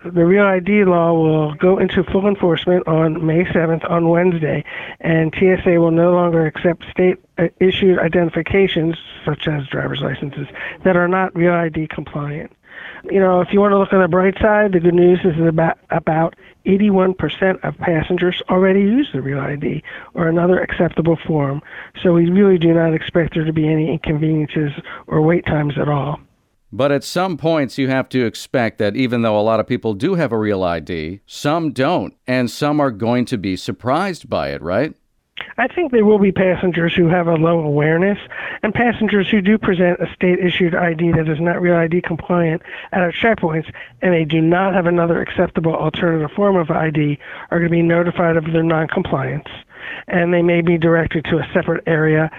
the Real ID law will go into full enforcement on May 7th, on Wednesday, and TSA will no longer accept state-issued identifications, such as driver's licenses, that are not Real ID compliant. If you want to look on the bright side, the good news is that about 81% of passengers already use the Real ID or another acceptable form, so we really do not expect there to be any inconveniences or wait times at all. But at some points, you have to expect that even though a lot of people do have a Real ID, some don't, and some are going to be surprised by it, right? I think there will be passengers who have a low awareness and passengers who do present a state-issued ID that is not Real ID compliant at our checkpoints and they do not have another acceptable alternative form of ID are going to be notified of their noncompliance, and they may be directed to a separate area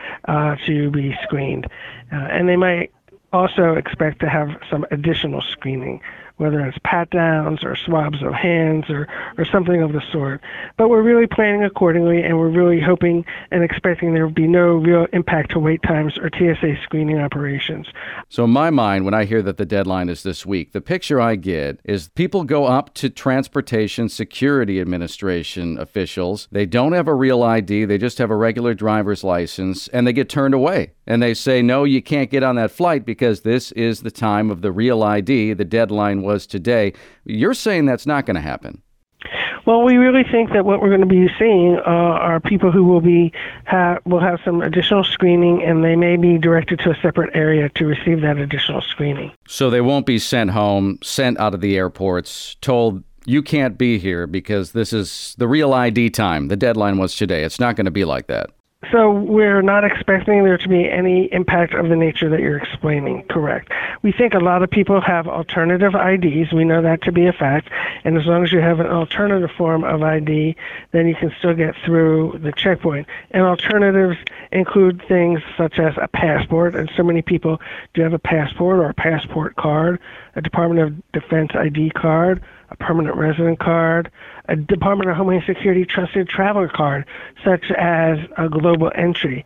to be screened. And they might also expect to have some additional screening, whether it's pat-downs or swabs of hands or something of the sort. But we're really planning accordingly, and we're really hoping and expecting there will be no real impact to wait times or TSA screening operations. So in my mind, when I hear that the deadline is this week, the picture I get is people go up to Transportation Security Administration officials. They don't have a Real ID. They just have a regular driver's license, and they get turned away. And they say, no, you can't get on that flight because this is the time of the Real ID. The deadline was today. You're saying that's not going to happen. Well, we really think that what we're going to be seeing are people who will have some additional screening, and they may be directed to a separate area to receive that additional screening. So they won't be sent home, sent out of the airports, told you can't be here because this is the Real ID time. The deadline was today. It's not going to be like that. So we're not expecting there to be any impact of the nature that you're explaining, correct. We think a lot of people have alternative IDs. We know that to be a fact. And as long as you have an alternative form of ID, then you can still get through the checkpoint. And alternatives include things such as a passport. And so many people do have a passport or a passport card, a Department of Defense ID card, a permanent resident card, a Department of Homeland Security trusted traveler card, such as a global entry,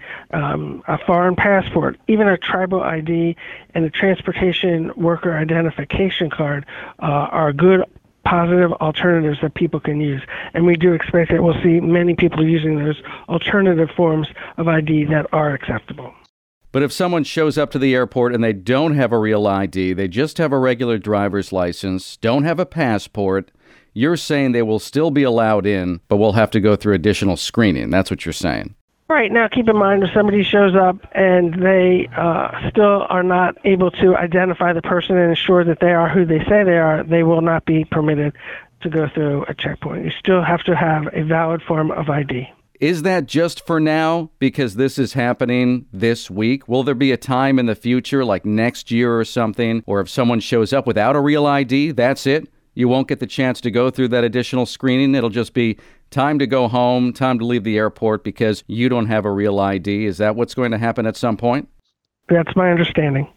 a foreign passport, even a tribal ID, and a transportation worker identification card are good positive alternatives that people can use. And we do expect that we'll see many people using those alternative forms of ID that are acceptable. But if someone shows up to the airport and they don't have a Real ID, they just have a regular driver's license, don't have a passport, you're saying they will still be allowed in, but we'll have to go through additional screening. That's what you're saying. Right. Now, keep in mind, if somebody shows up and they still are not able to identify the person and ensure that they are who they say they are, they will not be permitted to go through a checkpoint. You still have to have a valid form of ID. Is that just for now because this is happening this week? Will there be a time in the future, like next year or something, or if someone shows up without a Real ID, that's it? You won't get the chance to go through that additional screening? It'll just be time to go home, time to leave the airport because you don't have a Real ID? Is that what's going to happen at some point? That's my understanding.